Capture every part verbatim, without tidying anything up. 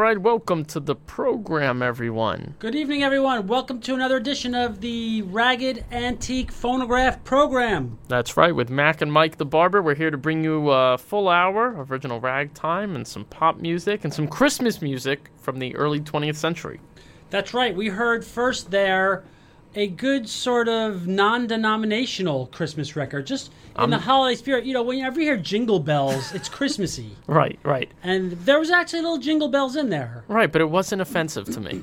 right, welcome to the program, everyone. Good evening, everyone. Welcome to another edition of the Ragged Antique Phonograph program. That's right, with Mac and Mike the Barber, we're here to bring you a full hour of original ragtime and some pop music and some Christmas music from the early twentieth century. That's right. We heard first there a good sort of non-denominational Christmas record, just in um, the holiday spirit. You know, whenever you hear Jingle Bells, it's Christmassy. Right, right. And there was actually little Jingle Bells in there. Right, but it wasn't offensive to me.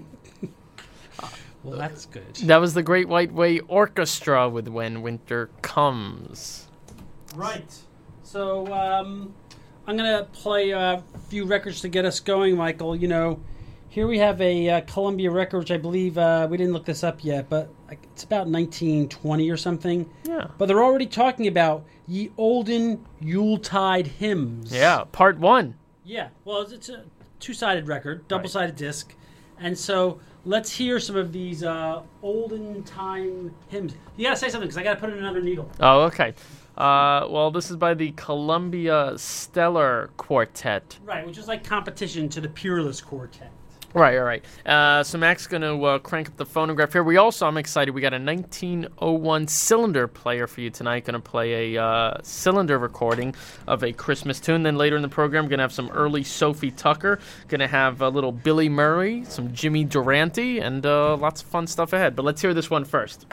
Well, that's good. That was the Great White Way Orchestra with When Winter Comes. Right. So, um, I'm going to play a few records to get us going, Michael. You know, here we have a uh, Columbia record, which I believe, uh, we didn't look this up yet, but it's about nineteen twenty or something. Yeah. But they're already talking about Ye Olden Yuletide Hymns. Yeah, part one. Yeah, well, it's a two-sided record, double-sided right. disc. And so let's hear some of these uh, olden time hymns. You got to say something, because I got to put in another needle. Oh, okay. Uh, well, this is by the Columbia Stellar Quartet. Right, which is like competition to the Peerless Quartet. Right, all right. Uh, so Mac's going to uh, crank up the phonograph here. We also, I'm excited, we got a nineteen oh one cylinder player for you tonight. Going to play a uh, cylinder recording of a Christmas tune. Then later in the program, going to have some early Sophie Tucker. Going to have a little Billy Murray, some Jimmy Durante, and uh, lots of fun stuff ahead. But let's hear this one first.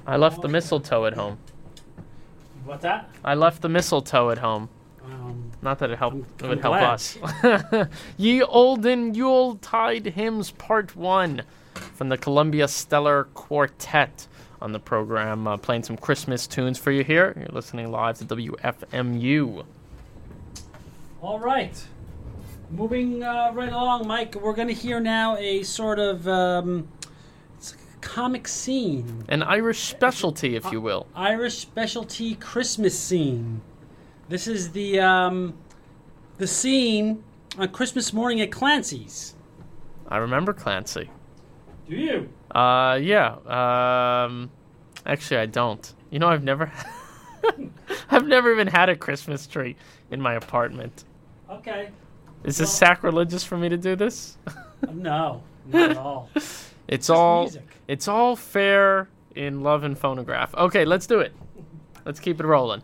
I left the mistletoe at home. What's that? I left the mistletoe at home. Um, Not that it helped. I'm- It would I'm help glad. us. Ye Olden Yuletide Hymns Part One from the Columbia Stellar Quartet on the program, uh, playing some Christmas tunes for you here. You're listening live to W F M U. all right. Moving uh, right along, Mike, we're going to hear now a sort of um, it's like a comic scene. An Irish specialty, if you will. Irish specialty Christmas scene. This is the um, the scene on Christmas morning at Clancy's. I remember Clancy. Do you? Uh, yeah. Um, actually, I don't. You know, I've never, I've never even had a Christmas tree in my apartment. Okay. Is this Well- sacrilegious for me to do this? No, not at all. It's Just all, music. it's all fair in love and phonograph. Okay, let's do it. Let's keep it rolling.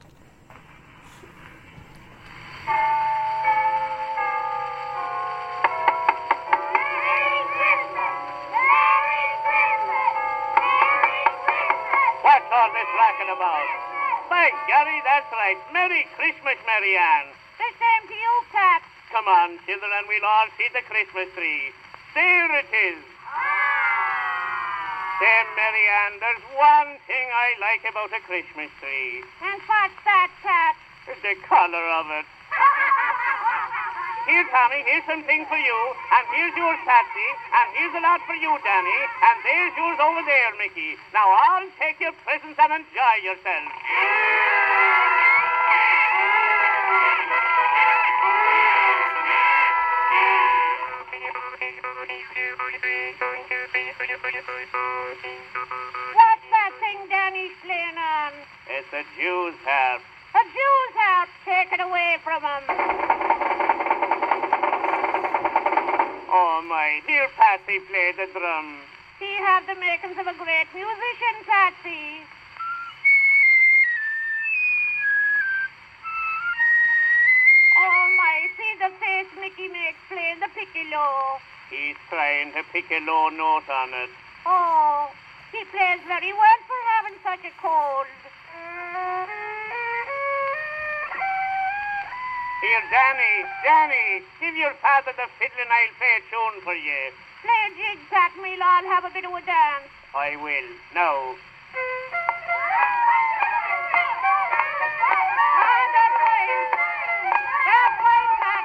What's all this racket about? By Gary, that's right. Merry Christmas, Mary Ann. The same to you, Pat. Come on, children, we'll all see the Christmas tree. There it is. Say, Mary Ann, there's one thing I like about a Christmas tree. And what's that, Pat? The color of it. Here, Tommy, here's something for you, and here's yours, Patsy, and here's a lot for you, Danny, and there's yours over there, Mickey. Now, all take your presents and enjoy yourselves. What's that thing Danny's playing on? It's a Jew's harp. A Jew's harp. Take it away from him. Oh, my, hear Patsy play the drum. He have the makings of a great musician, Patsy. Oh, my, see the face Mickey makes playing the piccolo. He's trying to pick a low note on it. Oh, he plays very well for having such a cold. Here, Danny, Danny, give your father the fiddle and I'll play a tune for you. Play a jig, Pat, and we'll all have a bit of a dance. I will. Now, Ah, that's fine. That's fine, Pat.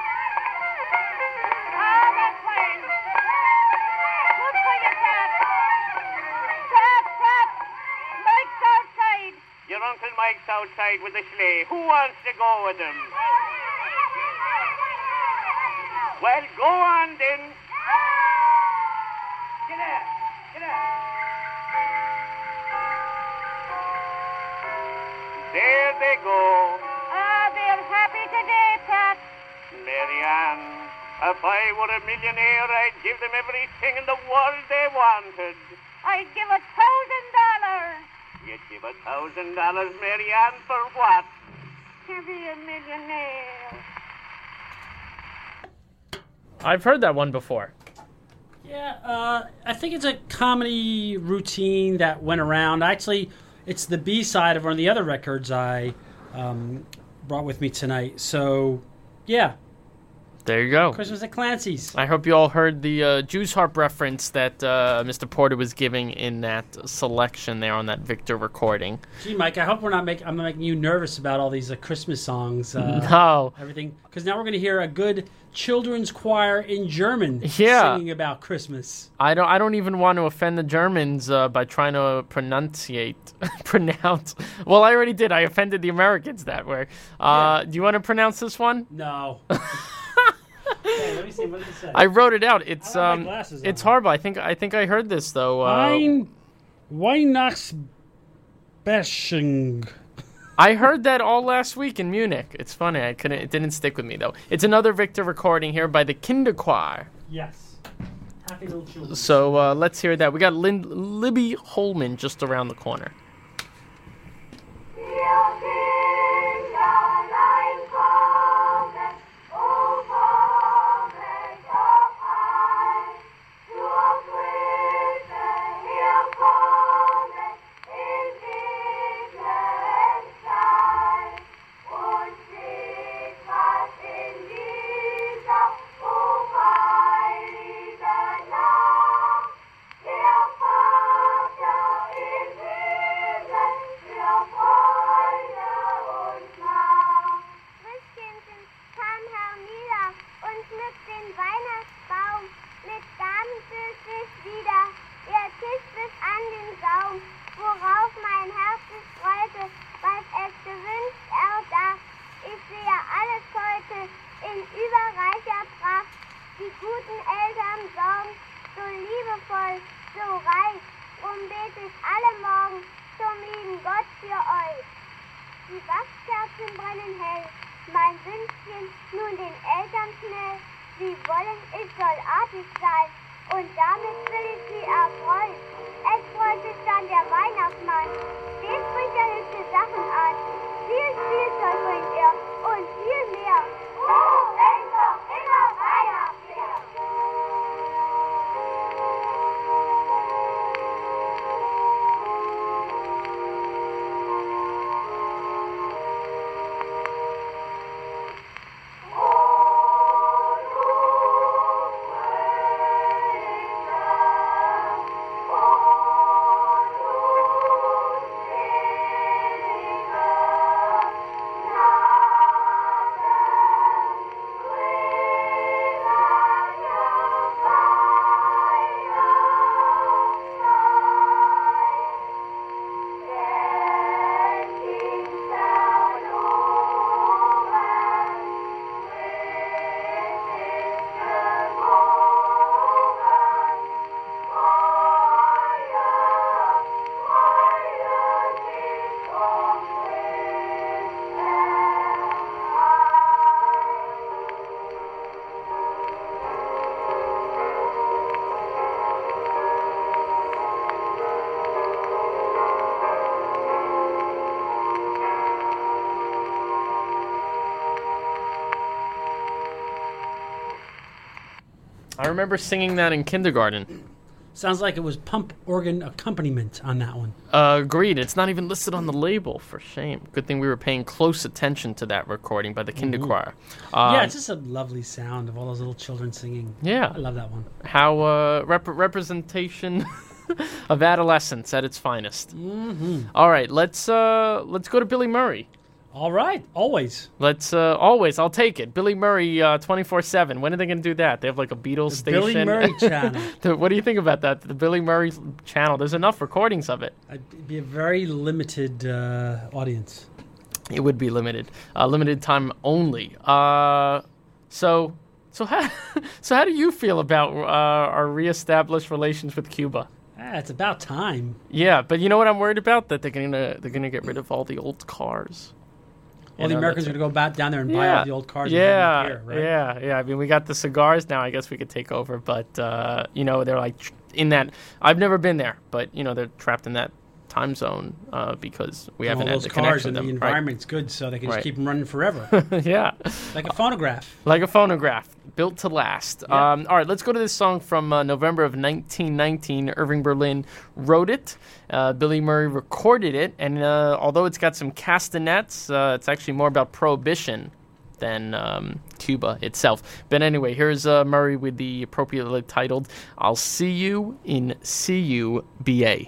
Ah, that's fine. Good for you, Pat. Pat, Pat. Mike's outside. your Uncle Mike's outside with the sleigh. Who wants to go with him? Well, go on then. Get out. Get out. There they go. Ah, they're happy today, Pat. Mary Ann, if I were a millionaire, I'd give them everything in the world they wanted. I'd give a thousand dollars You'd give a thousand dollars, Mary Ann, for what? to be a millionaire. I've heard that one before. Yeah, uh, I think it's a comedy routine that went around. Actually, it's the B side of one of the other records I um, brought with me tonight. So, yeah, There you go. Christmas at Clancy's. I hope you all heard the uh, Jews harp reference that uh, Mister Porter was giving in that selection there on that Victor recording. Gee, Mike, I hope we're not making I'm making you nervous about all these uh, Christmas songs. Uh, No. Everything, because now we're going to hear a good children's choir in German Yeah. singing about Christmas. I don't. I don't even want to offend the Germans uh, by trying to pronunciate, pronounce. Well, I already did. I offended the Americans that way. Uh, Do you want to pronounce this one? No. Okay, let me see. What does it say? I wrote it out. It's I don't have my um, glasses it's on. horrible. I think. I think I heard this though. Uh, Wein, Weihnachtsbashing. I heard that all last week in Munich. It's funny. I couldn't. It didn't stick with me though. It's another Victor recording here by the Kinderchoir. Yes. Happy little children. So uh, let's hear that. We got Lin- Libby Holman just around the corner. In schmückt den Weihnachtsbaum mit Gaben für sich wieder. Ihr Tisch bis an den Saum, worauf mein Herz sich freute, was es gewünscht erdacht. Ich sehe alles heute in überreicher Pracht. Die guten Eltern sorgen so liebevoll, so reich. Drum bete ich alle Morgen zum lieben Gott für euch. Die Wachskerzen brennen hell, mein Wünschchen nun den Eltern schnell. Sie wollen, ich soll artig sein und damit will ich sie erfreuen. Es freut sich dann der Weihnachtsmann, stets bringt er hübsche Sachen an. Viel Spielzeug bringt er und viel mehr. Oh, wenn doch immer Weihnachtsfährt. I remember singing that in kindergarten. Sounds like it was pump organ accompaniment on that one. Uh, agreed. It's not even listed on the label. For shame. Good thing we were paying close attention to that recording by the kinder choir. Um, yeah, it's just a lovely sound of all those little children singing. Yeah. I love that one. How uh, rep- representation of adolescence at its finest. Mm-hmm. All right, let's uh, let's go to Billy Murray. All right, always. Let's uh, always. I'll take it. Billy Murray, uh, twenty-four seven. When are they going to do that? They have like a Beatles The station. Billy Murray channel. The- what do you think about that? The Billy Murray channel. There's enough recordings of it. It'd be a very limited uh, audience. It would be limited, uh, limited time only. Uh, so, so how, so how do you feel about uh, our reestablished relations with Cuba? Ah, it's about time. Yeah, but you know what I'm worried about? That they're gonna they're gonna get rid of all the old cars. All You the know, Americans that's- are going to go back down there and buy Yeah, all the old cars. and have yeah, them here, right? yeah, yeah. I mean, we got the cigars now. I guess we could take over, but uh, you know, they're like tr- in that. I've never been there, but you know, they're trapped in that time zone uh, because we And haven't all had those the cars connection and with the them. right? environment's good, so they can Right. just keep them running forever, Yeah, like a phonograph. like a phonograph built to last. Yeah. Um, all right, let's go to this song from uh, November of nineteen nineteen. Irving Berlin wrote it. Uh, Billy Murray recorded it, and uh, although it's got some castanets, uh, it's actually more about prohibition than um, Cuba itself. But anyway, here's uh, Murray with the appropriately titled "I'll See You in C U B A."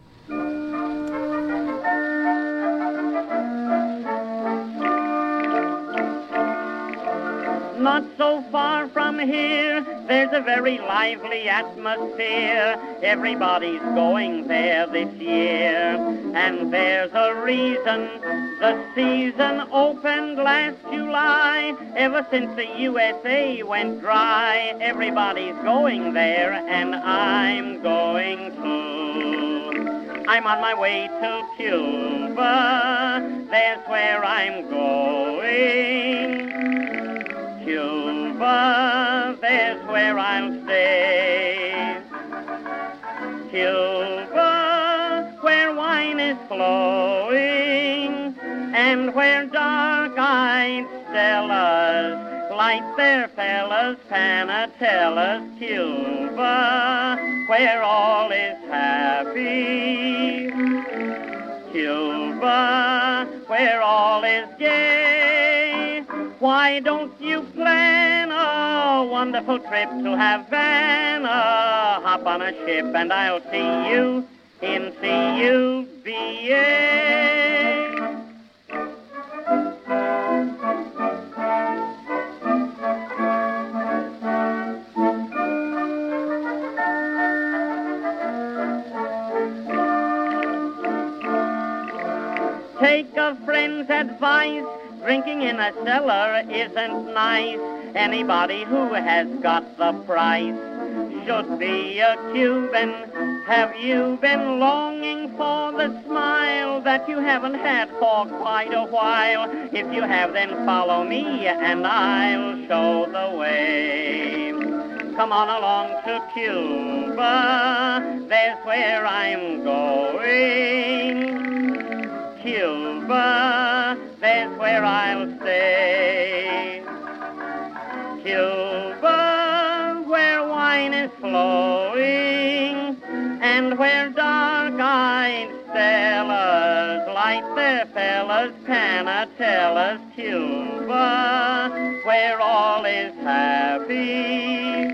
Not so far from here, there's a very lively atmosphere. Everybody's going there this year, and there's a reason. The season opened last July. Ever since the U S A went dry, everybody's going there, and I'm going too. I'm on my way to Cuba. That's where I'm going. Cuba, there's where I'll stay. Cuba, where wine is flowing, and where dark-eyed Stellas light their fellas, Panatellas. Cuba, where all is happy. Cuba, where all is gay. Why don't you plan a wonderful trip to Havana? Hop on a ship and I'll see you in C U B A. take a friend's advice. Drinking in a cellar isn't nice. Anybody who has got the price should be a Cuban. Have you been longing for the smile that you haven't had for quite a while? If you have, then follow me and I'll show the way. Come on along to Cuba, there's where I'm going. Cuba, there's where I'll stay. Cuba, where wine is flowing, and where dark-eyed stellas light their fellas, panatellas. Cuba, where all is happy.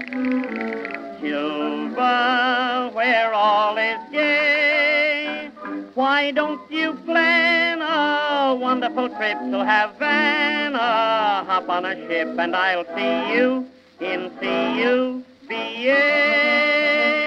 Cuba, where all is gay. Why don't you plan a wonderful trip to Havana? Hop on a ship and I'll see you in C U B A.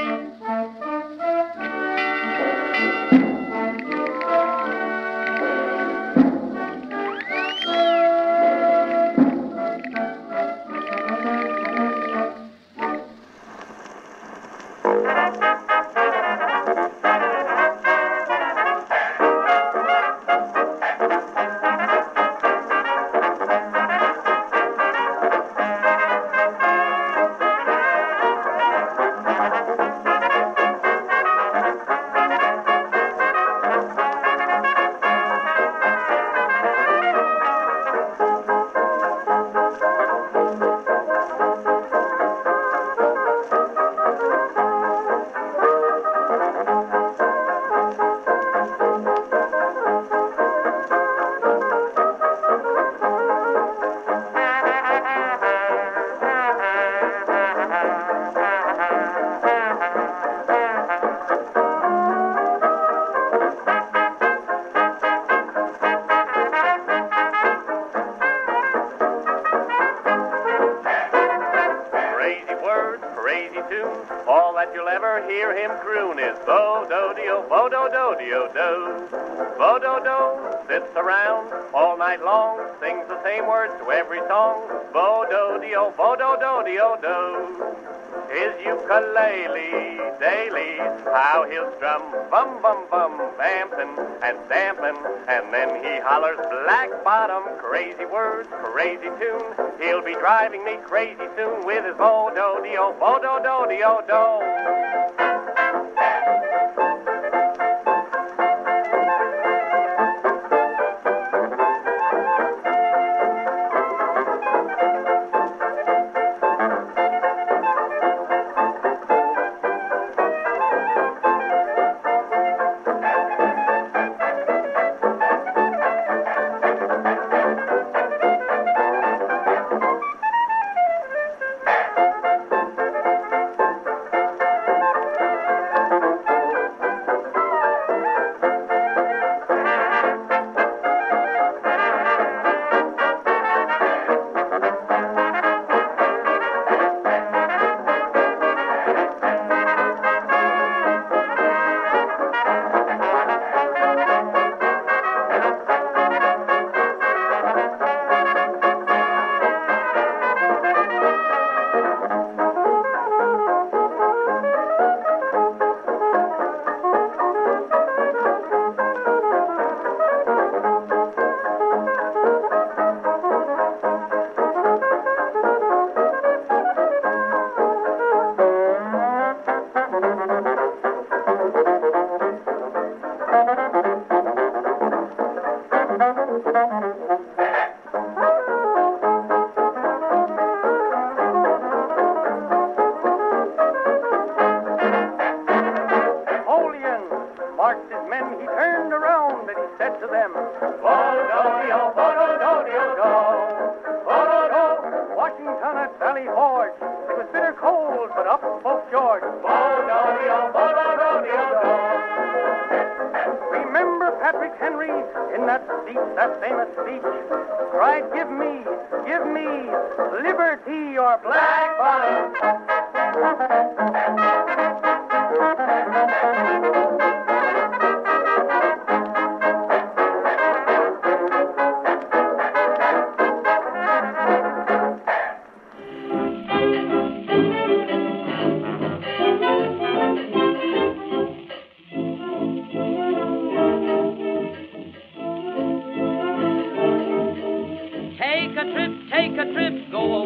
Hear him croon is bo-do-dio, bo-do-do-dio-do. Bo-do-do sits around all night long, sings the same words to every song. Bo-do-dio, bo-do-do-dio-do. His ukulele daily, how he'll strum bum bum bum, vampin' and stampin', and then he hollers black bottom, crazy words, crazy tune. He'll be driving me crazy soon with his bo-do-dio, bo-do-do-dio-do.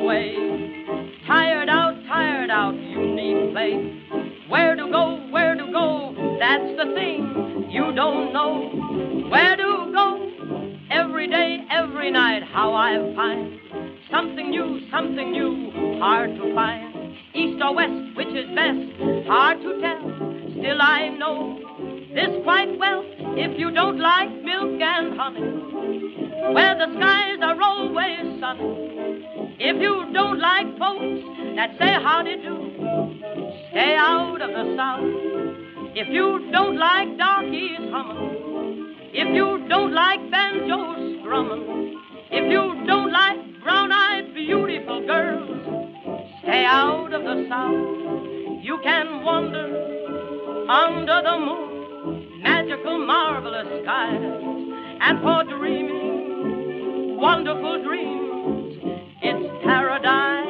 away. Tired out, tired out, you need play. Where to go, where to go, that's the thing you don't know. Where to go, every day, every night, how I find something new, something new, hard to find. East or west, which is best, hard to tell. Still I know this quite well, if you don't like milk and honey, where the skies are always sunny. If you don't like folks that say howdy do, stay out of the south. If you don't like darkies humming, if you don't like banjos strumming, if you don't like brown-eyed beautiful girls, stay out of the south. You can wander under the moon, magical, marvelous skies, and for dreaming wonderful dreams, it's paradise.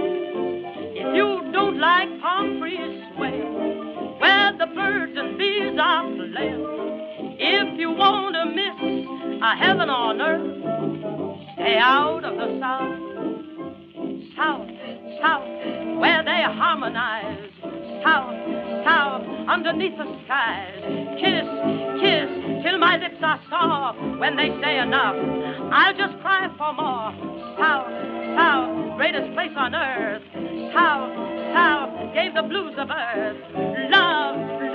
If you don't like Pomfrey's sway, where the birds and bees are playing, if you want to miss a heaven on earth, stay out of the south. South, south, where they harmonize. South, south, underneath the skies. Kiss, kiss, till my lips are sore. When they say enough, I'll just cry for more. South, south, greatest place on earth. South, south, gave the blues a birth. Love,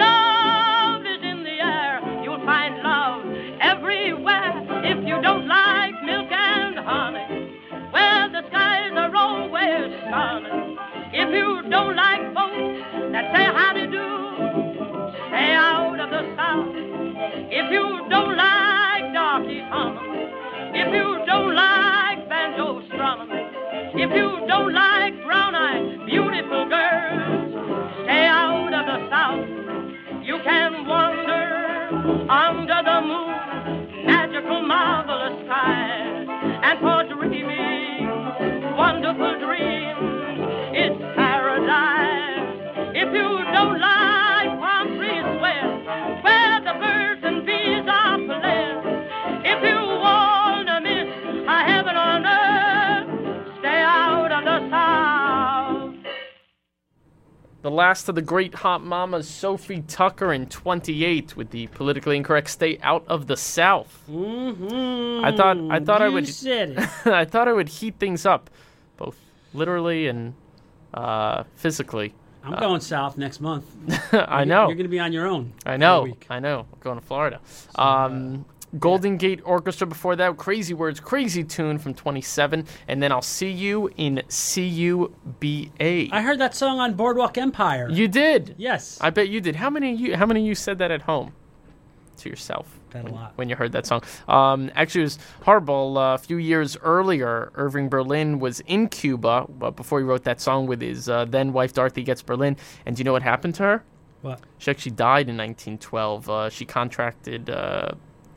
love is in the air. You'll find love everywhere. If you don't like milk and honey, where the skies are always sunny. If you don't like folks that say howdy do, stay out of the south. If you don't like darkies humming, if you don't like banjo strumming, if you don't like brown-eyed beautiful girls, stay out of the south. You can wander under the moon, magical, marvelous skies, and for dreaming wonderful dreams, it's paradise. If you don't like Pomfrey's West, where the birds and bees are playing, if you want to miss a heaven on earth, stay out of the south. The last of the great hot mamas, Sophie Tucker in twenty-eight, with the politically incorrect "Stay Out of the South." Mm-hmm. I thought I thought you I would said it. I thought I would heat things up, both literally and uh, physically. I'm uh, going south next month. I You're- know. You're going to be on your own. I for a know. week. I know. I'm going to Florida. Um, Golden Gate Orchestra before that. Crazy Words, Crazy Tune from twenty-seven. And then I'll see you in C U B A. I heard that song on Boardwalk Empire. You did. Yes. I bet you did. How many of you, how many of you said that at home to yourself? Bet a lot. When you heard that song. Um, actually, it was horrible. Uh, a few years earlier, Irving Berlin was in Cuba but before he wrote that song with his uh, then wife, Dorothy Gets Berlin. And do you know what happened to her? What? She actually died in nineteen twelve. Uh, she contracted uh,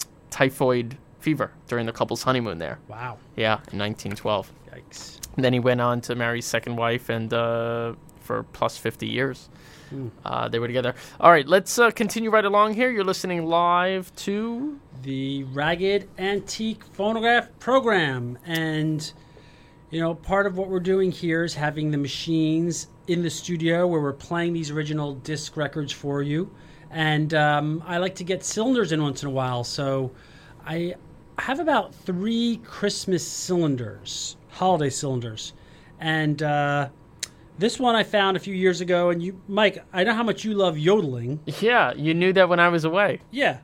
typhoid fever during the couple's honeymoon there. Wow. Yeah, in nineteen twelve. Yikes. And then he went on to marry his second wife, and uh, for plus fifty years. Mm. Uh, they were together. All right, let's uh, continue right along here. You're listening live to The Ragged Antique Phonograph Program. And, you know, part of what we're doing here is having the machines in the studio where we're playing these original disc records for you. And um, I like to get cylinders in once in a while. So I have about three Christmas cylinders, holiday cylinders. And uh, this one I found a few years ago. And you, Mike, I know how much you love yodeling. Yeah, you knew that when I was away. Yeah.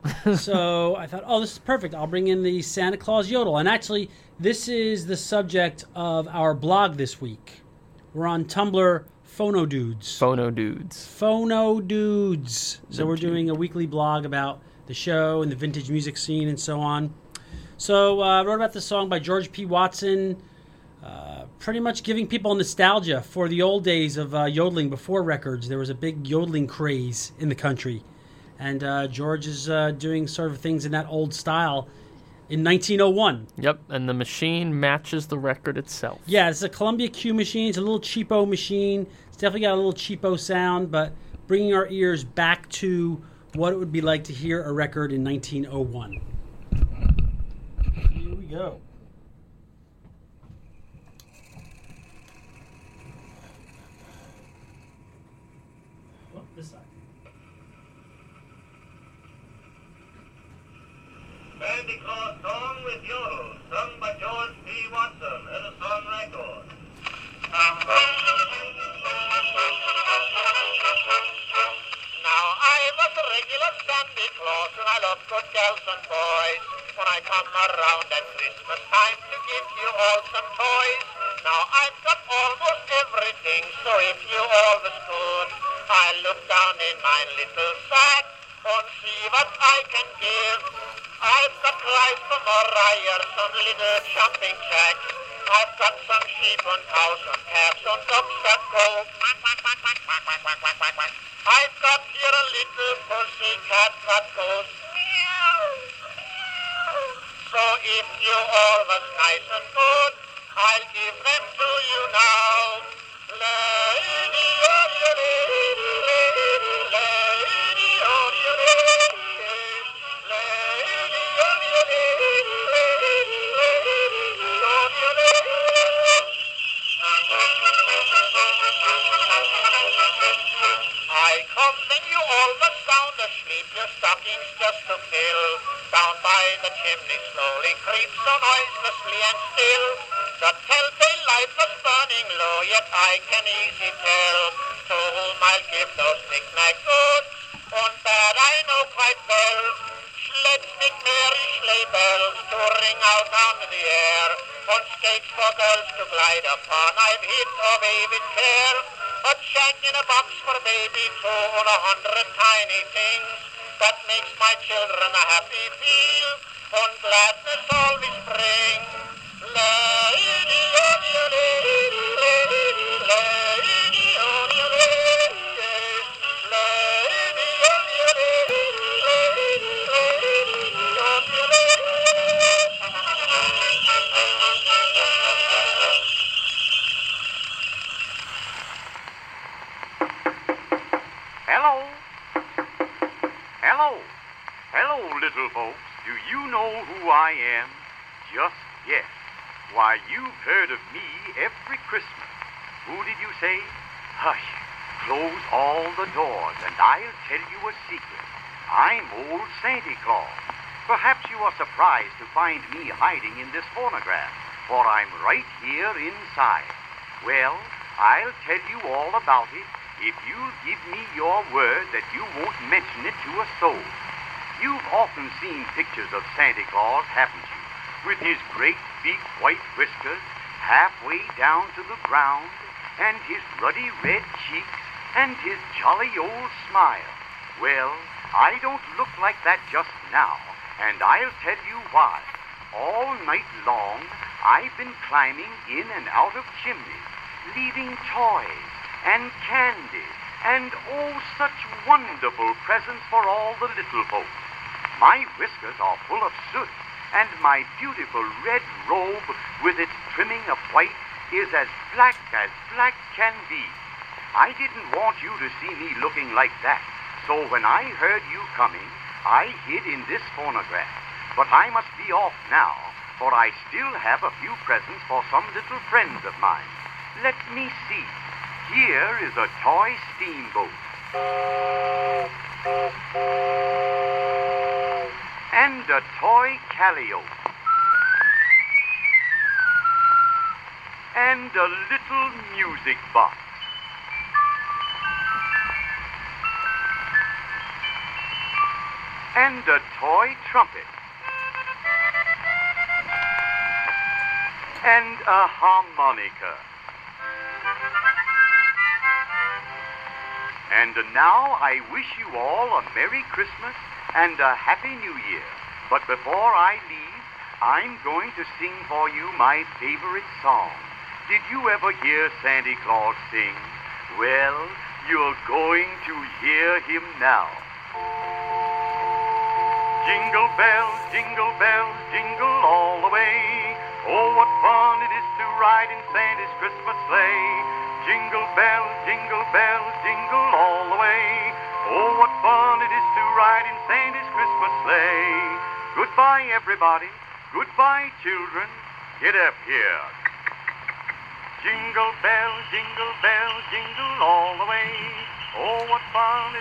So I thought, oh, this is perfect. I'll bring in the Santa Claus yodel. And actually, this is the subject of our blog this week. We're on Tumblr, Phono Dudes. Phono Dudes. Phono Dudes. So we're doing a weekly blog about the show and the vintage music scene and so on. So I uh, wrote about this song by George P. Watson, uh, pretty much giving people nostalgia for the old days of uh, yodeling before records. There was a big yodeling craze in the country. And uh, George is uh, doing sort of things in that old style in nineteen oh one. Yep, and the machine matches the record itself. Yeah, it's a Columbia Q machine. It's a little cheapo machine. It's definitely got a little cheapo sound, but bringing our ears back to what it would be like to hear a record in nineteen oh one. Here we go. This side. Sandy Claus song with Yodel, sung by George P. Watson, Edison Record. Now I was a regular Sandy Claus and I love good girls and boys. When I come around at Christmas time to give you all some toys. Now I've got almost everything, so if you always could, I'll look down in my little sack and see what I can give. I've got rice from Orion, some little jumping jacks. I've got some sheep and cows and calves and ducks that go quack, quack, quack, quack, quack, quack, quack, quack, quack, quack. I've got here a little pussy cat that goes meow, meow. So if you all was nice and good, I'll give them to you now. Lady, oh, you lady, lady, lady, oh, you lady, lady, oh, you lady, lady, lady, oh, you lady. I come when you all was sound asleep, your stockings just to fill. Down by the chimney slowly creeps so noiselessly and still. The telltale light was burning low, yet I can easy tell to whom I'll give those knick-knack goods, and that I know quite well. Let's make merry sleigh bells to ring out down in the air, on skates for girls to glide upon, I've hid away with care. A check in a box for baby too, and a hundred tiny things that makes my children a happy feel, and gladness always bring. Lady, oh, you lady, lady, lady, oh, you lady, lady, oh, you lady, lady, lady, oh, you lady. Hello? Hello? Hello, little folks. Do you know who I am? Just guess. Why, you've heard of me every Christmas. Who did you say? Hush. Close all the doors, and I'll tell you a secret. I'm old Santa Claus. Perhaps you are surprised to find me hiding in this phonograph, for I'm right here inside. Well, I'll tell you all about it if you'll give me your word that you won't mention it to a soul. You've often seen pictures of Santa Claus, haven't you? With his great big white whiskers halfway down to the ground, and his ruddy red cheeks, and his jolly old smile. Well, I don't look like that just now, and I'll tell you why. All night long, I've been climbing in and out of chimneys, leaving toys and candy, and oh, such wonderful presents for all the little folks. My whiskers are full of soot, and my beautiful red robe with its trimming of white is as black as black can be. I didn't want you to see me looking like that, so when I heard you coming, I hid in this phonograph. But I must be off now, for I still have a few presents for some little friends of mine. Let me see. Here is a toy steamboat. And a toy calliope. And a little music box. And a toy trumpet. And a harmonica. And now I wish you all a Merry Christmas and a Happy New Year. But before I leave, I'm going to sing for you my favorite song. Did you ever hear Santa Claus sing? Well, you're going to hear him now. Jingle bells, jingle bells, jingle all the way. Oh, what fun it is to ride in Santa's Christmas sleigh. Jingle bells, jingle bells, jingle all the way. Oh, what fun it is to ride in Santa's Christmas sleigh. Goodbye, everybody. Goodbye, children. Get up here. Jingle bells, jingle bells, jingle all the way. Oh, what fun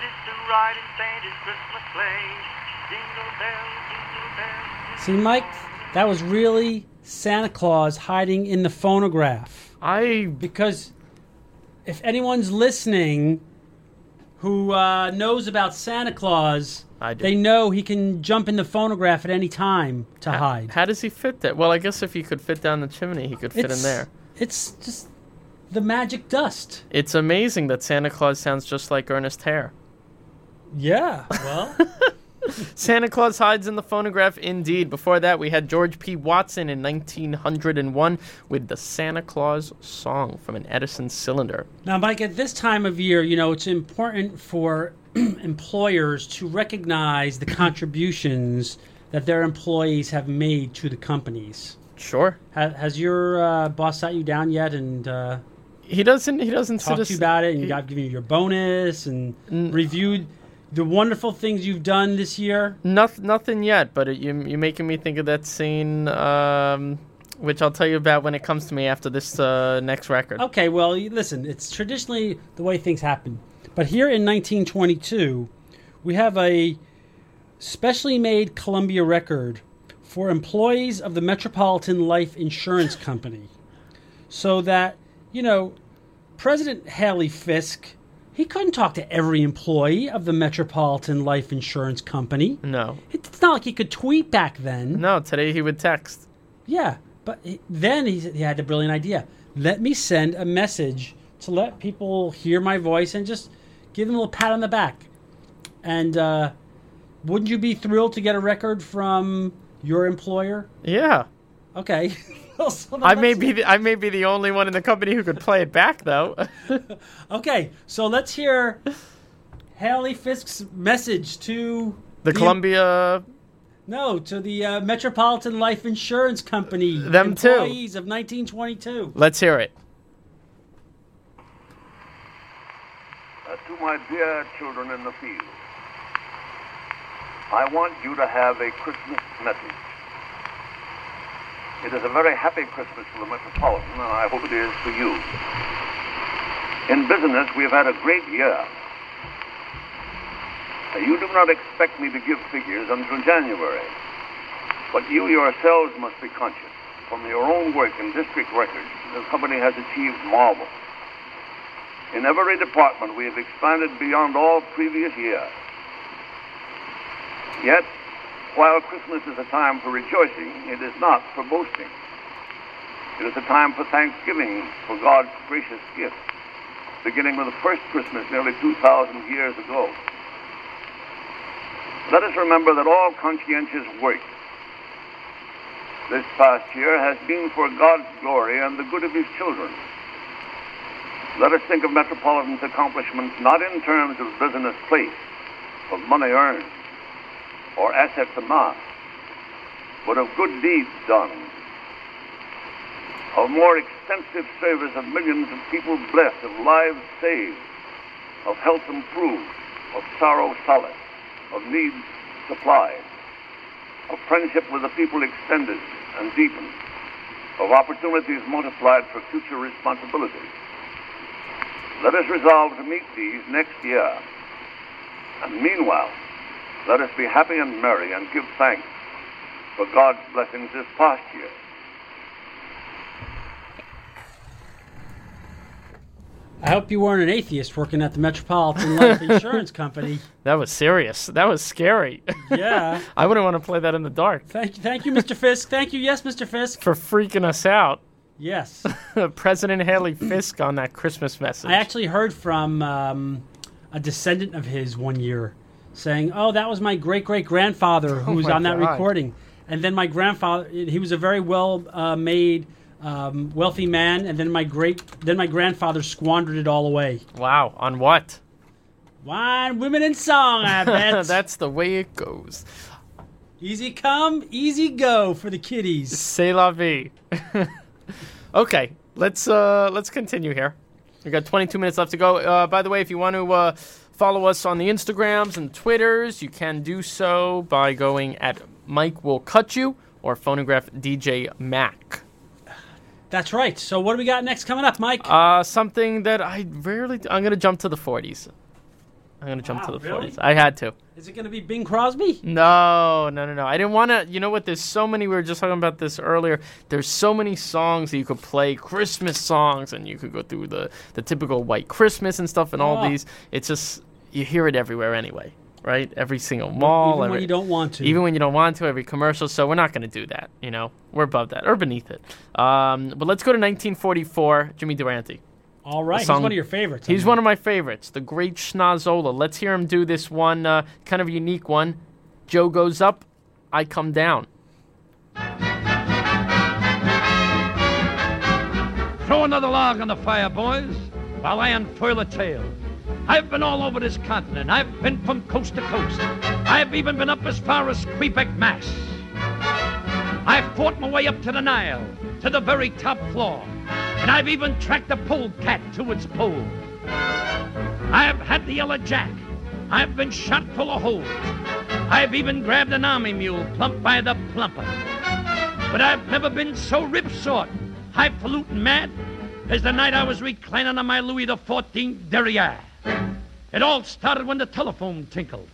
ride in Santa's Christmas sleigh. Jingle bells, jingle bells. See, Mike, that was really Santa Claus hiding in the phonograph. I Because if anyone's listening who uh, knows about Santa Claus, I do. they know he can jump in the phonograph at any time to how, hide. how does he fit that? Well, I guess if he could fit down the chimney, he could fit it's, in there. It's just the magic dust. It's amazing that Santa Claus sounds just like Ernest Hare. Yeah, well... Santa Claus hides in the phonograph, indeed. Before that, we had George P. Watson in nineteen oh one with the Santa Claus song from an Edison cylinder. Now, Mike, at this time of year, you know, it's important for employers to recognize the contributions that their employees have made to the companies. Sure. Ha- has your uh, boss sat you down yet and uh, He doesn't. He doesn't sit talked us- to you about it and he- got given you your bonus and N- reviewed the wonderful things you've done this year? Noth- nothing yet, but it, you, you're making me think of that scene, um, which I'll tell you about when it comes to me after this uh, next record. Okay, well, y- listen, it's traditionally the way things happen. But here in nineteen twenty-two, we have a specially made Columbia record for employees of the Metropolitan Life Insurance Company. So that, you know, President Haley Fisk, he couldn't talk to every employee of the Metropolitan Life Insurance Company. No. It's not like he could tweet back then. No, today he would text. Yeah, but he, then he, he had a brilliant idea. Let me send a message to let people hear my voice and just give them a little pat on the back. And uh, wouldn't you be thrilled to get a record from your employer? Yeah. Okay. Well, so I may let's- be the, I may be the only one in the company who could play it back, though. Okay, so let's hear Haley Fisk's message to The Columbia. No, to the uh, Metropolitan Life Insurance Company. Them too. employees of nineteen twenty-two. Let's hear it. Uh, to my dear children in the field, I want you to have a Christmas message. It is a very happy Christmas for the Metropolitan, and I hope it is for you. In business, we have had a great year. Uh, You do not expect me to give figures until January, but you yourselves must be conscious. From your own work in district records, the company has achieved marvels. In every department, we have expanded beyond all previous years. Yet, while Christmas is a time for rejoicing, it is not for boasting. It is a time for thanksgiving for God's gracious gift, beginning with the first Christmas nearly two thousand years ago. Let us remember that all conscientious work this past year has been for God's glory and the good of His children. Let us think of Metropolitan's accomplishments not in terms of business place, of money earned, or assets amassed, but of good deeds done, of more extensive service of millions of people blessed, of lives saved, of health improved, of sorrow solaced, of needs supplied, of friendship with the people extended and deepened, of opportunities multiplied for future responsibilities. Let us resolve to meet these next year. And meanwhile, let us be happy and merry and give thanks for God's blessings this past year. I hope you weren't an atheist working at the Metropolitan Life Insurance Company. That was serious. That was scary. Yeah. I wouldn't want to play that in the dark. Thank you, thank you, Mister Fisk. Thank you, yes, Mister Fisk. For freaking us out. Yes. President Haley Fisk on that Christmas message. I actually heard from um, a descendant of his one year saying, oh, that was my great-great-grandfather who Oh was my on that God. recording. And then my grandfather, he was a very well-made, um, wealthy man, and then my great, then my grandfather squandered it all away. Wow. On what? Wine, women, and song, I bet. That's the way it goes. Easy come, easy go for the kiddies. C'est la vie. Okay, let's uh, let's continue here. We got twenty-two minutes left to go. Uh, by the way, if you want to uh, follow us on the Instagrams and Twitters, you can do so by going at Mike Will Cut You or Phonograph D J Mac. That's right. So what do we got next coming up, Mike? Uh, something that I rarely. I'm gonna jump to the forties. I'm going to jump Wow, to the really? forties. I had to. Is it going to be Bing Crosby? No, no, no, no. I didn't want to. You know what? There's so many. We were just talking about this earlier. There's so many songs that you could play, Christmas songs, and you could go through the, the typical White Christmas and stuff and all Oh. these. It's just, you hear it everywhere anyway, right? Every single mall. Even every, when you don't want to. Even when you don't want to, every commercial. So we're not going to do that, you know. We're above that, or beneath it. Um, but let's go to nineteen forty-four, Jimmy Durante. All right. He's song- one of your favorites. He's one of my favorites, the great Schnozzola. Let's hear him do this one, uh, kind of unique one. Joe goes up, I come down. Throw another log on the fire, boys, while I unfurl a tale. I've been all over this continent. I've been from coast to coast. I've even been up as far as Quebec, Mass. I've fought my way up to the Nile, to the very top floor. And I've even tracked a polecat to its pole. I've had the yellow jack. I've been shot full of holes. I've even grabbed an army mule plump by the plumper. But I've never been so rip-sort, highfalutin mad as the night I was reclining on my Louis the fourteenth derriere. It all started when the telephone tinkled.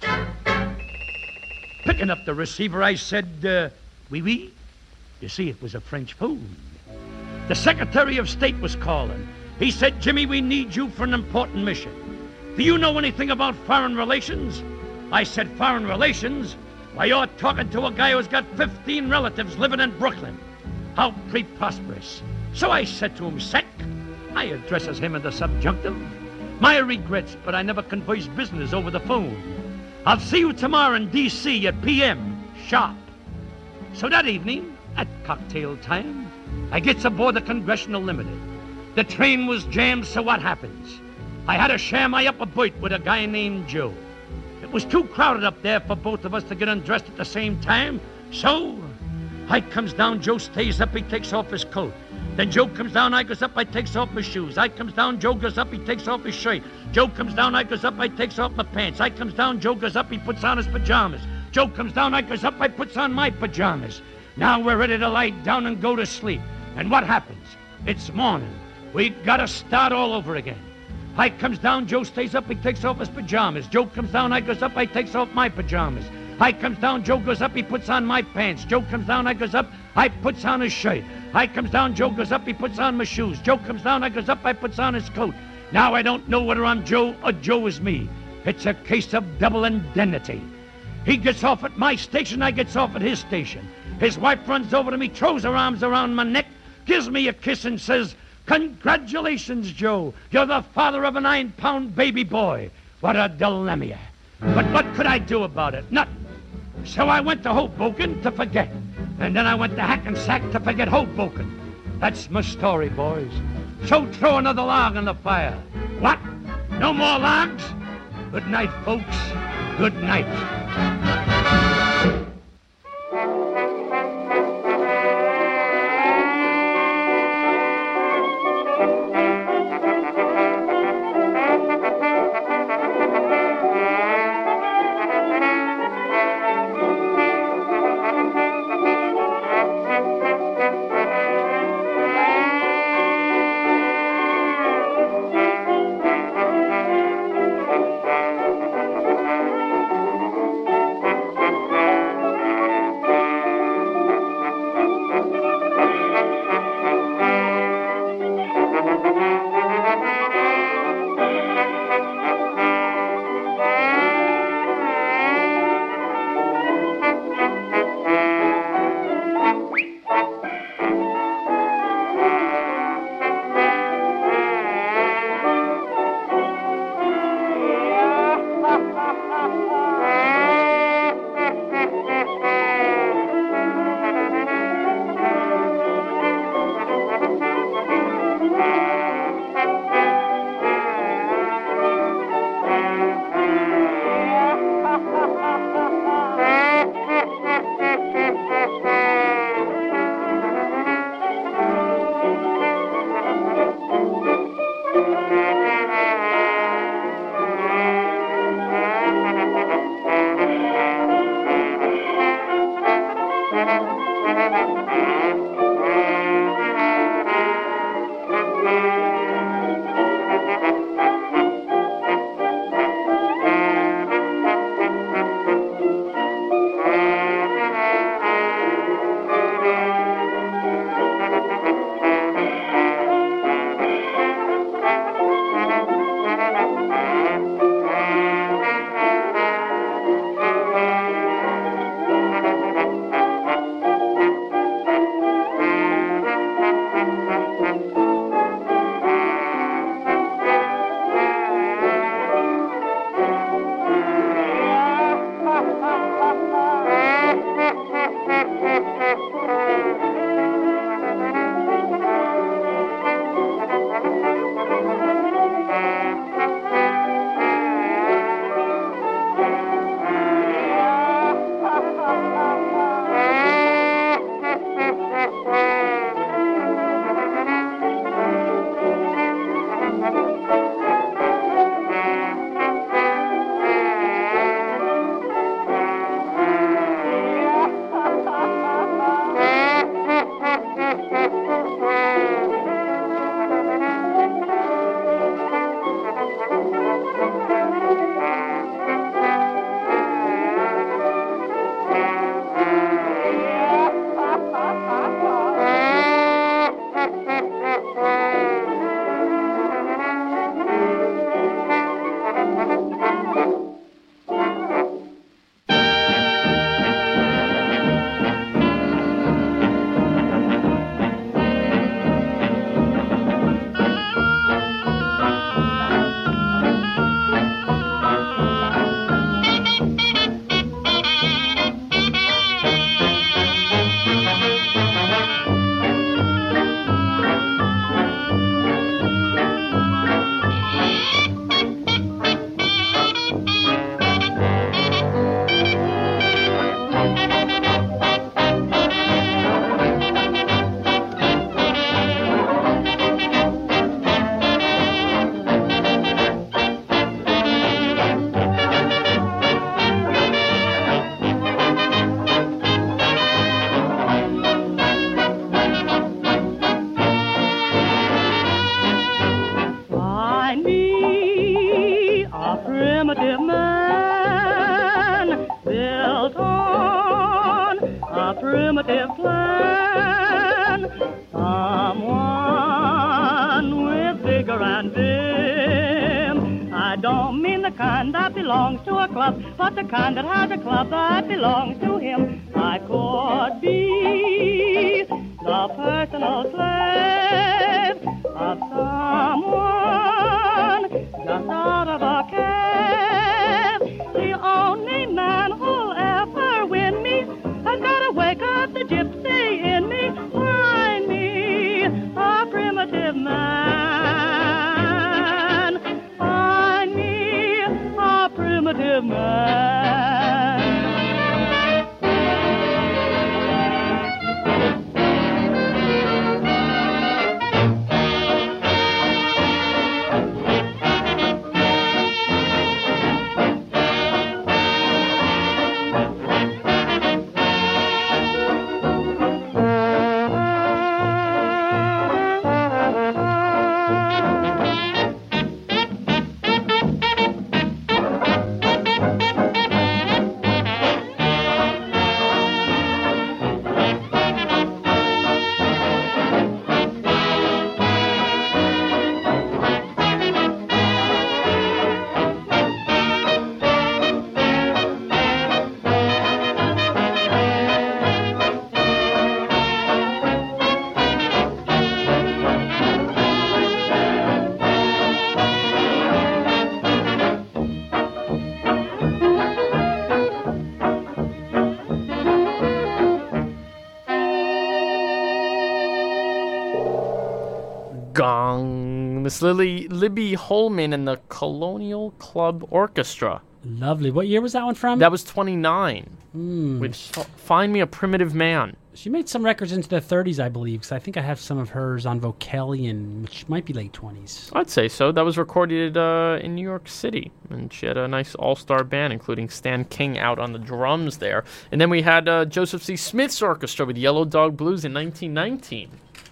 Picking up the receiver, I said, uh, oui, oui. You see, it was a French phone. The Secretary of State was calling. He said, Jimmy, we need you for an important mission. Do you know anything about foreign relations? I said, foreign relations? Why, you're talking to a guy who's got fifteen relatives living in Brooklyn. How preposterous. So I said to him, Sec, I addresses him in the subjunctive. My regrets, but I never converse business over the phone. I'll see you tomorrow in D C at P M sharp. So that evening, at cocktail time, I gets aboard the Congressional Limited. The train was jammed, so what happens? I had to share my upper berth with a guy named Joe. It was too crowded up there for both of us to get undressed at the same time, so I comes down, Joe stays up, he takes off his coat. Then Joe comes down, I goes up, I takes off my shoes. I comes down, Joe goes up, he takes off his shirt. Joe comes down, I goes up, I takes off my pants. I comes down, Joe goes up, he puts on his pajamas. Joe comes down, I goes up, I puts on my pajamas. Now we're ready to lie down and go to sleep. And what happens? It's morning. We gotta start all over again. I comes down, Joe stays up, he takes off his pajamas. Joe comes down, I goes up, I takes off my pajamas. I comes down, Joe goes up, he puts on my pants. Joe comes down, I goes up, I puts on his shirt. I comes down, Joe goes up, he puts on my shoes. Joe comes down, I goes up, I puts on his coat. Now I don't know whether I'm Joe or Joe is me. It's a case of double indemnity. He gets off at my station, I gets off at his station. His wife runs over to me, throws her arms around my neck, gives me a kiss and says, congratulations, Joe. You're the father of a nine-pound baby boy. What a dilemma. But what could I do about it? Nothing. So I went to Hoboken to forget. And then I went to Hackensack to forget Hoboken. That's my story, boys. So throw another log on the fire. What? No more logs? Good night, folks. Good night. primitive man built on a primitive plan. Someone with vigor and vim. I don't mean the kind that belongs to a club, but the kind that has a club that belongs to him. I could be the personal slave of someone just out of a cab. The only man who'll ever win me has got to wake up the gypsy in me. Find me a primitive man. Find me a primitive man. Gong. Miss Lily Libby Holman and the Colonial Club Orchestra. Lovely. What year was that one from? That was twenty-nine. Mm. With Find Me a Primitive Man. She made some records into the thirties, I believe, because I think I have some of hers on Vocalion, which might be late twenties. I'd say so. That was recorded uh, in New York City, and she had a nice all-star band, including Stan King out on the drums there. And then we had uh, Joseph C. Smith's orchestra with Yellow Dog Blues in nineteen nineteen.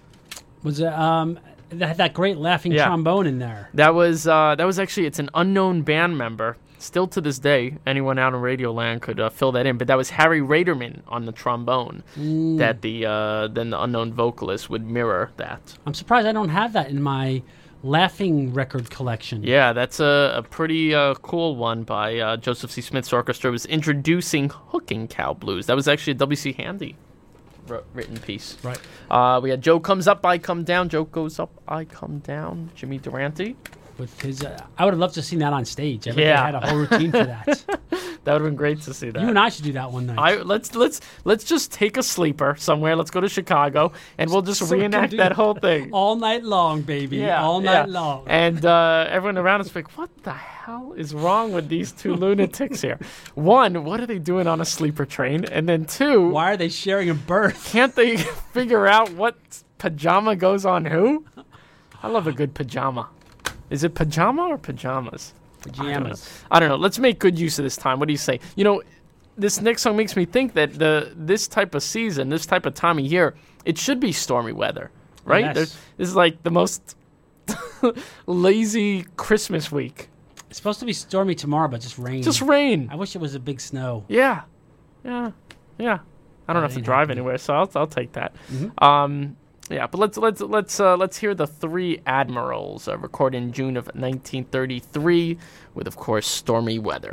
Was it, um, that had that great laughing Yeah. trombone in there. That was uh, that was actually, it's an unknown band member. Still to this day, anyone out in Radio Land could uh, fill that in. But that was Harry Raderman on the trombone. Mm. That the uh, then the unknown vocalist would mirror that. I'm surprised I don't have that in my laughing record collection. Yeah, that's a, a pretty uh, cool one by uh, Joseph C. Smith's orchestra. It was introducing Hooking Cow Blues. That was actually a W C Handy wr- written piece. Right. Uh, we had Joe Comes Up, I Come Down. Joe Goes Up, I Come Down. Jimmy Durante. With his, uh, I would have loved to have seen that on stage. I bet Yeah. they had a whole routine for that. That would have been great to see that. You and I should do that one night. I let's let's let's just take a sleeper somewhere. Let's go to Chicago and we'll just So we can reenact do that whole thing. all night long, baby. Yeah, all yeah. night long. And uh, everyone around us like, what the hell is wrong with these two lunatics here? One, what are they doing on a sleeper train? And then two, why are they sharing a berth? Can't they figure out what pajama goes on who? I love a good pajama. Is it pajama or pajamas? Pajamas. I don't know. Let's make good use of this time. What do you say? You know, this next song makes me think that the this type of season, this type of time of year, it should be stormy weather, right? Yes. There's- This is like the most lazy Christmas week. It's supposed to be stormy tomorrow, but just rain. Just rain. I wish it was a big snow. Yeah, yeah, yeah. I don't That have to ain't drive happening. anywhere, so I'll I'll take that. Mhm. Um, yeah, but let's let's let's uh, let's hear the Three Admirals, uh, recorded in June of nineteen thirty-three, with of course stormy weather.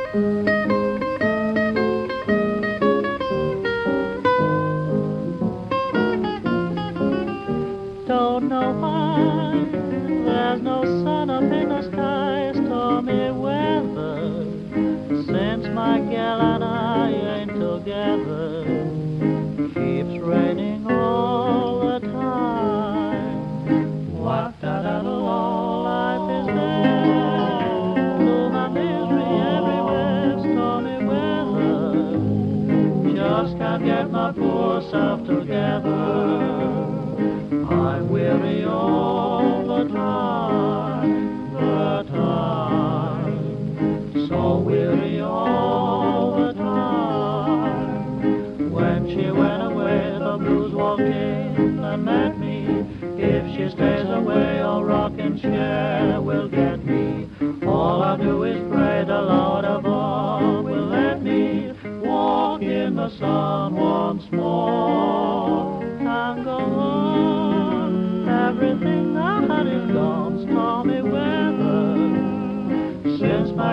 Don't know why there's no sun up in the sky, stormy weather. Since my gal and I ain't together, keeps raining all the time. What da da da, life is there. Gloom and misery everywhere, stormy weather. Just can't get my poor self together. I'm weary all the time, the time, so weary all the time. When she went away, the blues walked in and met me. If she stays away, a rocking chair will get me. All I do is pray.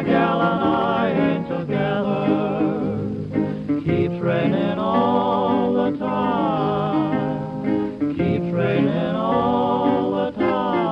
gal and I ain't together. Keeps raining all the time. Keeps raining all the time.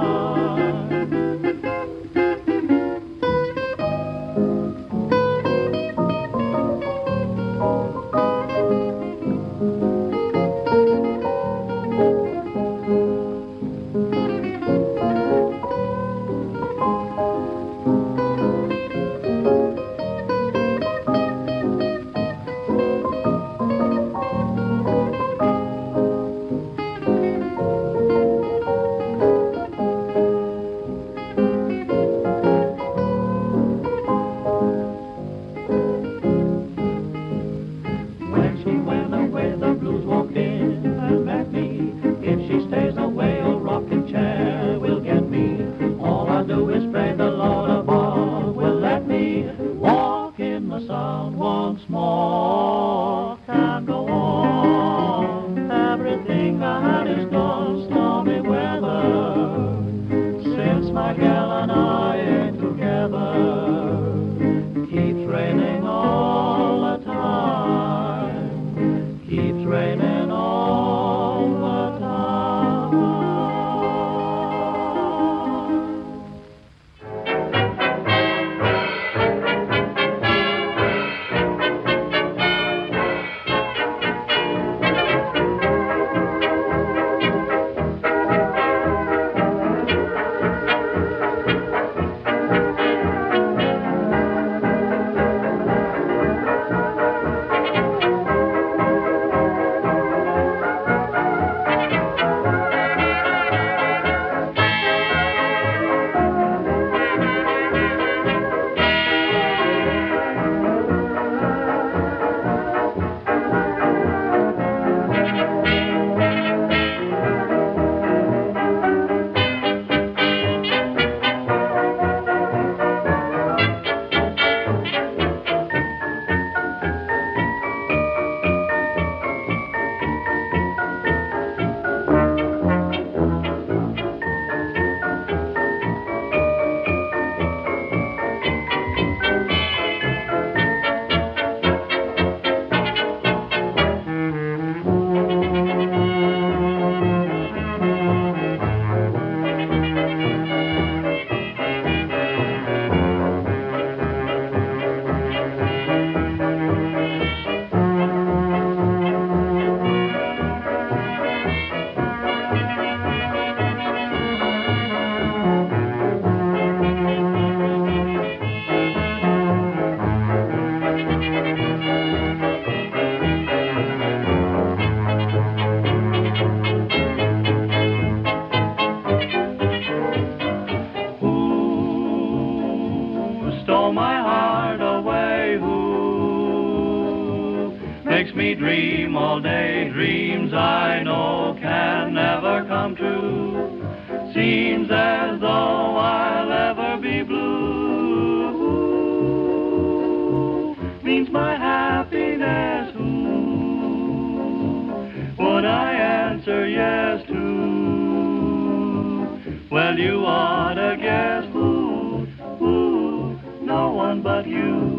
Dream all day, dreams I know can never come true. Seems as though I'll ever be blue. Means my happiness, who would I answer yes to? Well, you ought to guess who, who, no one but you.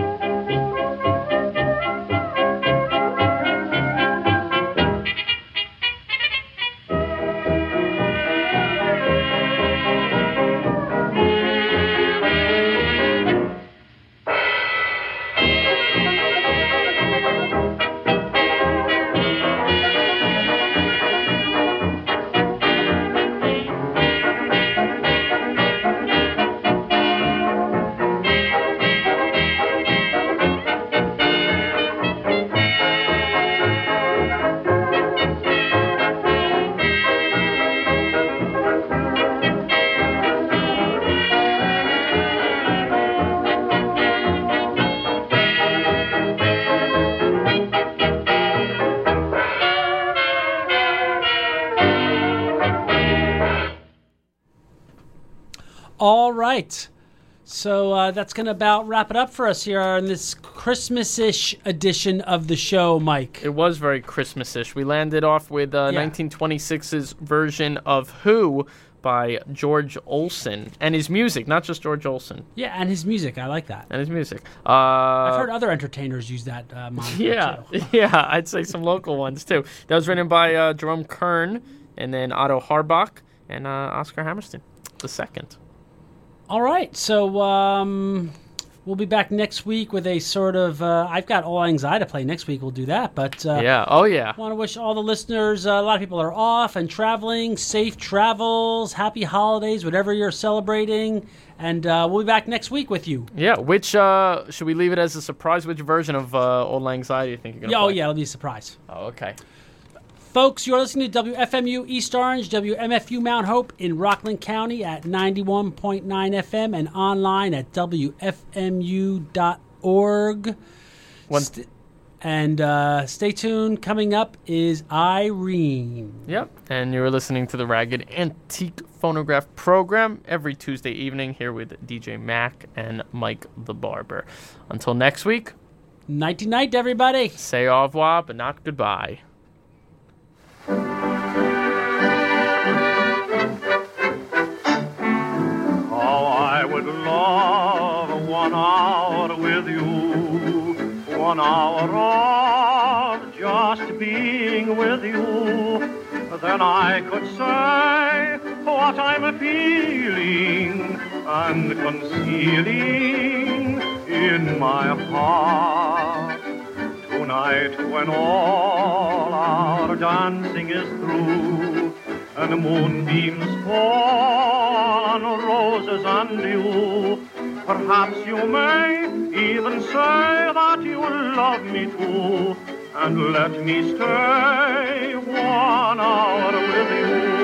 All right. So uh, that's going to about wrap it up for us here on this Christmas-ish edition of the show, Mike. It was very Christmas-ish. We landed off with uh, Yeah. nineteen twenty-six's version of Who by George Olson. And his music, not just George Olson. Yeah, and his music. I like that. And his music. Uh, I've heard other entertainers use that uh, moniker, Yeah, too. yeah, I'd say some local ones, too. That was written by uh, Jerome Kern, and then Otto Harbach, and uh, Oscar Hammerstein, the second. All right, so um, we'll be back next week with a sort of... Uh, I've got All Anxiety to play next week. We'll do that, but... Uh, yeah, oh yeah. I want to wish all the listeners, uh, a lot of people are off and traveling, safe travels, happy holidays, whatever you're celebrating, and uh, we'll be back next week with you. Yeah, which, uh, should we leave it as a surprise? Which version of uh, Old Lang Syne do you think you're going to Yeah, play? oh, yeah, it'll be a surprise. Oh, okay. Folks, you're listening to W F M U East Orange, W M F U Mount Hope in Rockland County at ninety-one point nine F M and online at W F M U dot org. One St- and uh, stay tuned. Coming up is Irene. Yep, and you're listening to the Ragged Antique Phonograph program every Tuesday evening here with D J Mac and Mike the Barber. Until next week. Nighty-night, everybody. Say au revoir, but not goodbye. How I would love one hour with you, one hour of just being with you. Then I could say what I'm feeling and concealing in my heart. Tonight when all our dancing is through and the moonbeams fall on roses and dew, perhaps you may even say that you love me too, and let me stay one hour with you.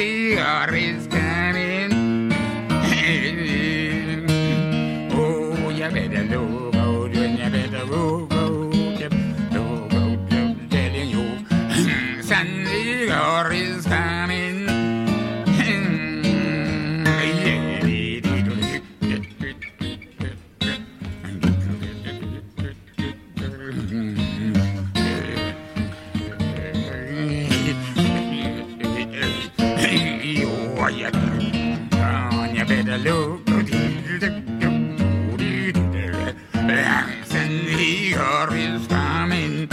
Igor is coming. Oh, you better look out, you better go, go, go, go, go, telling you, San Igor is coming. You better look. San Igor is coming.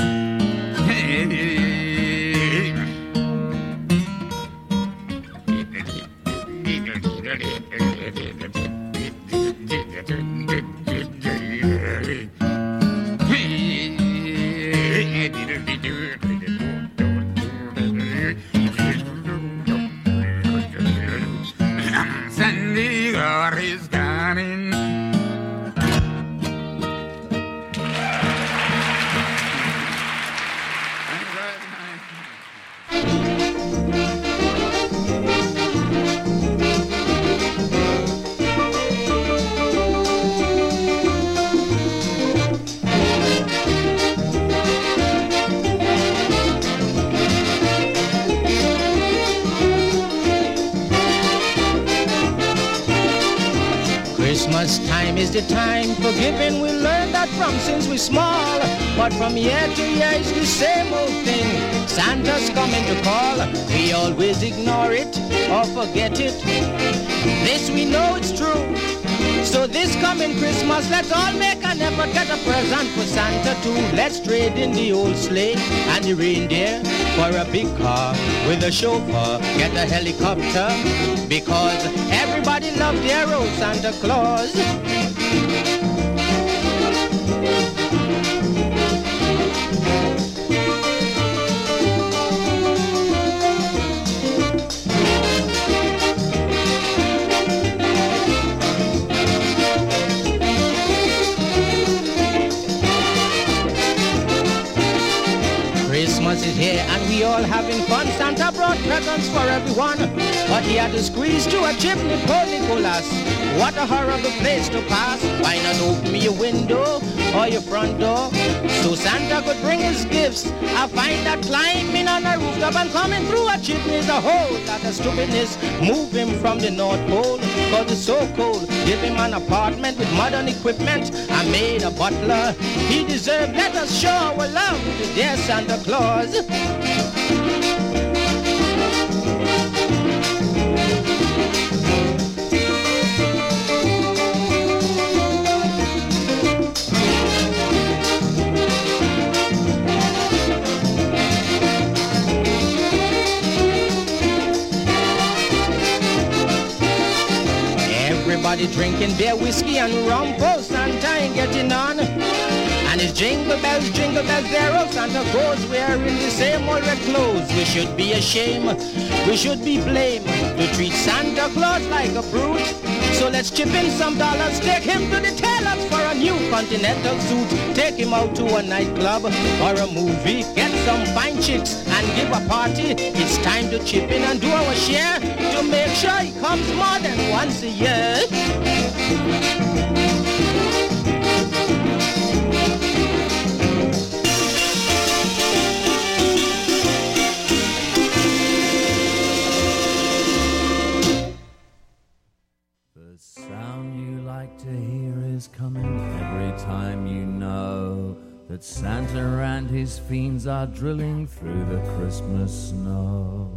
San Igor is coming. Christmas time is the time for giving. We learned that from since we're small. But from year to year it's the same old thing. Santa's coming to call. We always ignore it or forget it. This we know it's true. So this coming Christmas, let's all make an effort, get a present for Santa too. Let's trade in the old sleigh and the reindeer for a big car with a chauffeur. Get a helicopter because everybody loves their old Santa Claus. Christmas is here and we all having fun. Santa brought presents for everyone, but he had to squeeze through a chimney, poor Nicholas. What a horrible place to pass. Why not open me your window or your front door so Santa could bring his gifts? I find that climbing on a rooftop and coming through a chimney is a whole lot of stupidness. Move him from the North Pole cause it's so cold. Give him an apartment with modern equipment. I made a butler. He deserved. Let us show our love to dear Santa Claus. Everybody drinking beer, whiskey and rum. Poor Santa ain't getting on. And his jingle bells, jingle bells, there old Santa goes wearing the same old red clothes. We should be ashamed, we should be blamed to treat Santa Claus like a brute. So let's chip in some dollars, take him to the tailors for a new continental suit. Take him out to a nightclub or a movie, get some fine chicks and give a party. It's time to chip in and do our share to make sure he comes more than once a year. To hear is coming every time you know that Santa and his fiends are drilling through the Christmas snow.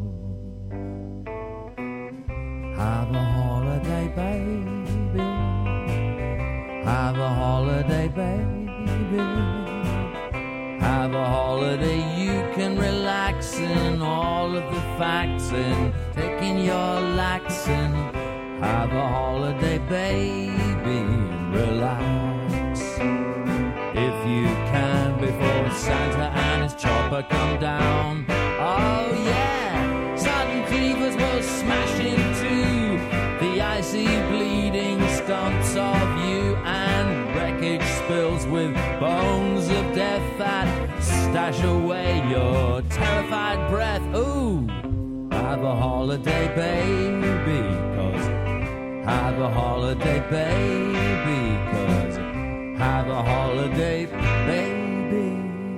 Have a holiday, baby. Have a holiday, baby. Have a holiday you can relax in, all of the facts in, taking your lax in. Have a holiday, baby, and relax. If you can, before Santa and his chopper come down. Oh yeah, sudden fevers will smash into the icy bleeding stumps of you, and wreckage spills with bones of death that stash away your terrified breath. Ooh, have a holiday, baby, 'cause have a holiday, baby, 'cause have a holiday, baby.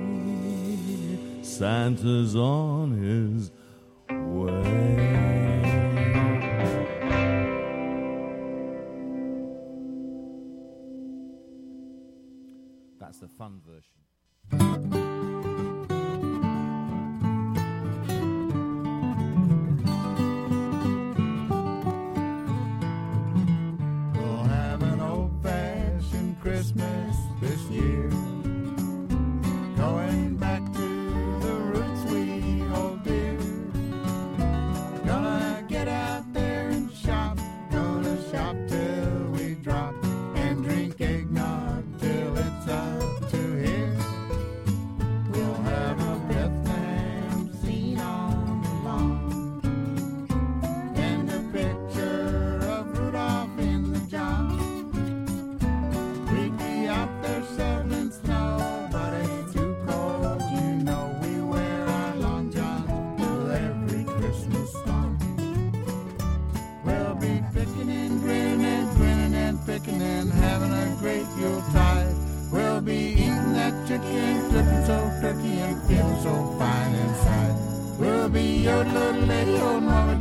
Santa's on his way. That's the fun version. We'll have an old-fashioned Christmas this year, going back to the roots we hold dear. Gonna get out there and shop, gonna shop till we drop, and drink eggnog till it's up to here. We'll have a Bethlehem scene on the lawn, and a picture of Rudolph in the John. We'd be out there shoveling snow, but it's too cold, you know. We wear our long johns till every Christmas song. We'll be picking and grinning and grinning and picking and having a great Yuletide. We'll be eating that chicken, looking so turkey and feeling so fine inside. We'll be your little lady, old mama